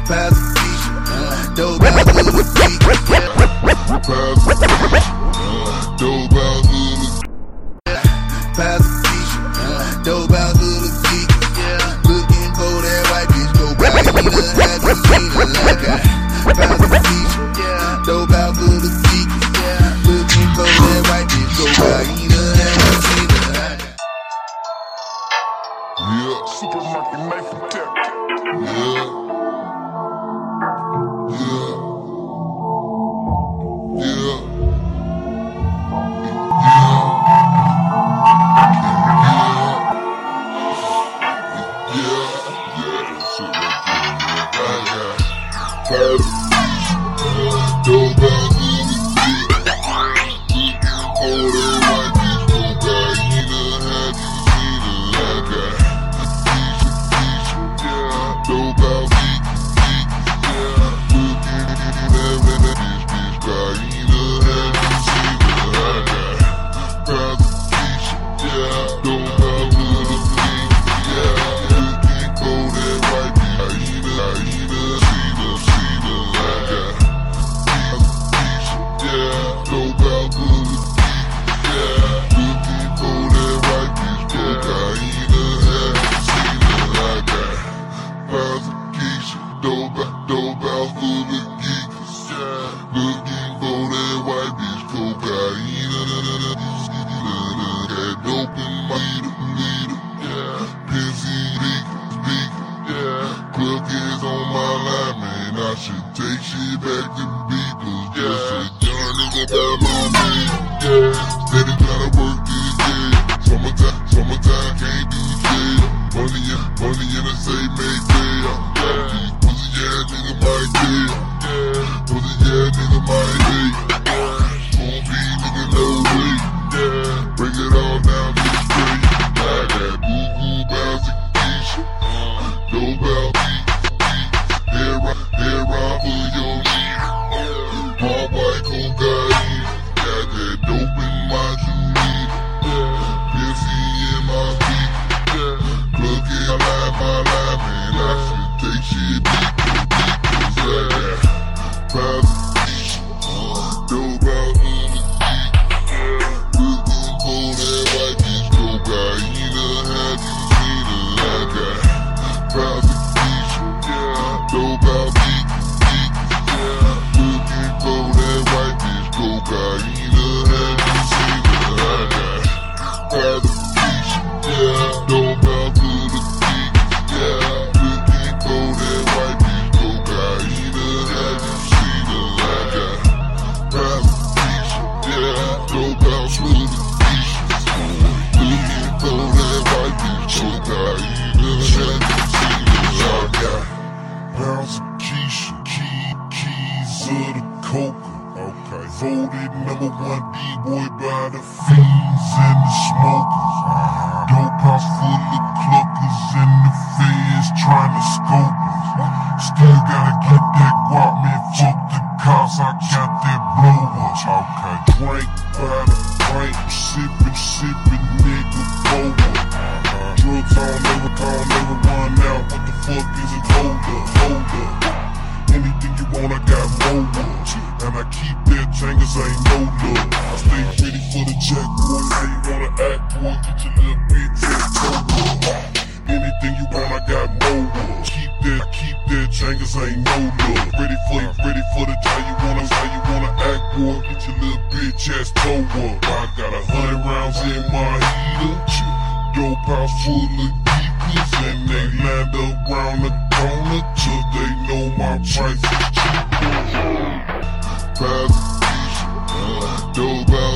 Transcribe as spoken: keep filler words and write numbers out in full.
Pass the Keisha, dope out to the geek. Pass the Keisha, dope out to the Pass the Keisha, dope out to the geek. Looking for that white bitch, go back. Have you seen her like that? Pass the Keisha, dope out to the geek. Looking for that white bitch, go back. Have you seen her like that? Yeah, supermarket knife protect. Yeah. Yeah. Yeah. Yeah. Yeah. Yeah. Shit like that. I got tired of these. Dope out to the geek. Looking for that white bitch, go back. You done had you seen her like that? Dope out geek, geek, yeah. Looking at that bitch, bitch, cry. You done had you seen her like that? Pass the Keisha, yeah. Dope out to the geek, yeah. Looking for that white bitch, you done, you done seen her, seen her like that? Pass the Keisha, yeah. Dope out to the geek, yeah. Looking for that white bitch, go cry. You done had you seen her like that? Pass the Keisha, dope out, dope out for the geekers, yeah. Looking for that white bitch, cocaine, that dope in my leader, leader, yeah. Pissy, beakers, beakers, yeah. Club kids on my line, man, I should take shit back to beakers, just a young nigga by my man, yeah. Steady tryna work this, yeah. Summertime, summertime, can't do jail. Money in, money in the same make bail. These pussy ass nigga might jail. Pussy ass nigga might hate. Gon' be nigga no way. Break it all down, get straight. Like that boo boo bounce the Keisha. Dope out beat, beat. Hair rock, hair rock for your knee. Hard white cocaine. Got that dope in my need. Pissy in my feet. Plug in my life, my life, man. I should take shit deep, deep, like that. Pass the Keisha, dope out to the geek. Looking for that white bitch, cocaine. You done had you seen her like that? Pass the Keisha, dope out geek, geek. Looking for that white bitch, cocaine. You done had you seen her like that? Pass the Keisha, yeah. Dope out to the geek, yeah. Looking for that white bitch, cocaine. You done had you seen her like that? Pass the Keisha, yeah. Dope out to the geek. Looking for that white bitch, cocaine. You done had you seen her like that? Pounds of Keisha, key, keys of the coca. Okay. Voted number one D-boy by the fiends and the smokers. Dope house full of cluckers and the feds trying to scope us. Still gotta get that guap, man. Fuck the cops, I got that blow up. Okay. Drink by the drink, sippin', sippin', nigga, blow up. Drugs on never, on never run out. What the fuck is it? Hold up, hold up. Anything you want, I got more of. And I keep that chain cause ain't no love. I stay ready for the jack, boy. How you wanna act, boy? Get your little bitch ass toe. Anything you want, I got more of. Keep that, I keep that chain cause ain't no love. Ready for you, ready for the how you wanna, how you wanna act, boy? Get your little bitch ass toe up. I got a hundred rounds in my heater. Dope house full of geekers, and they land around the corner till they know my price is cheap. Pass the Keisha, dope out